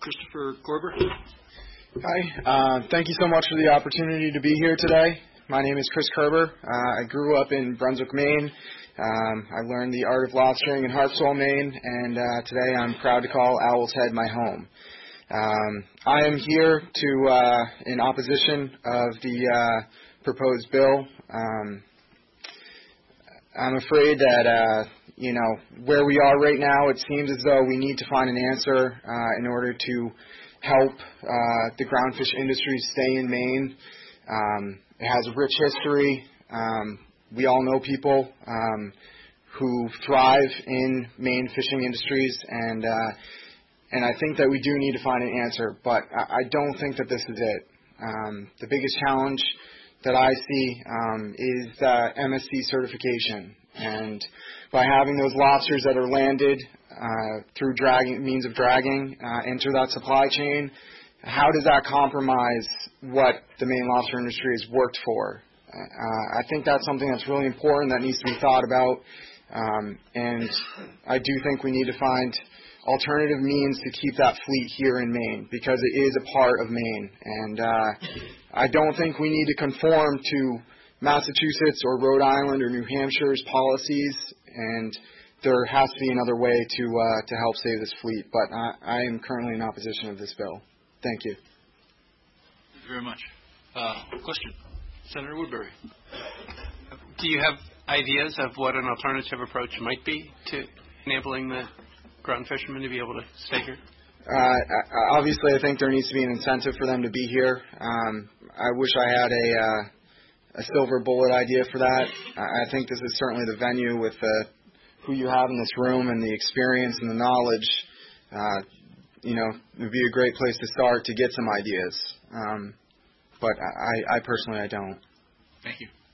Christopher Korber. Hi. Thank you so much for the opportunity to be here today. My name is Chris Kerber. I grew up in Brunswick, Maine. I learned the art of lobstering in Harpswell, Maine, and today I'm proud to call Owl's Head my home. I am here in opposition of the proposed bill. I'm afraid that, where we are right now, it seems as though we need to find an answer in order to help the groundfish industry stay in Maine. It has a rich history. We all know people who thrive in Maine fishing industries, and I think that we do need to find an answer, but I don't think that this is it. The biggest challenge that I see is MSC certification, and by having those lobsters that are landed through means of dragging enter that supply chain, how does that compromise what the Maine lobster industry has worked for? I think that's something that's really important that needs to be thought about, and I do think we need to find alternative means to keep that fleet here in Maine, because it is a part of Maine, and I don't think we need to conform to Massachusetts or Rhode Island or New Hampshire's policies, and there has to be another way to help save this fleet, but I am currently in opposition of this bill. Thank you. Thank you very much. Question? Senator Woodbury. Do you have ideas of what an alternative approach might be to enabling the ground fishermen to be able to stay here? Obviously, I think there needs to be an incentive for them to be here. I wish I had a silver bullet idea for that. I think this is certainly the venue with who you have in this room and the experience and the knowledge. It would be a great place to start to get some ideas. But I personally, I don't. Thank you.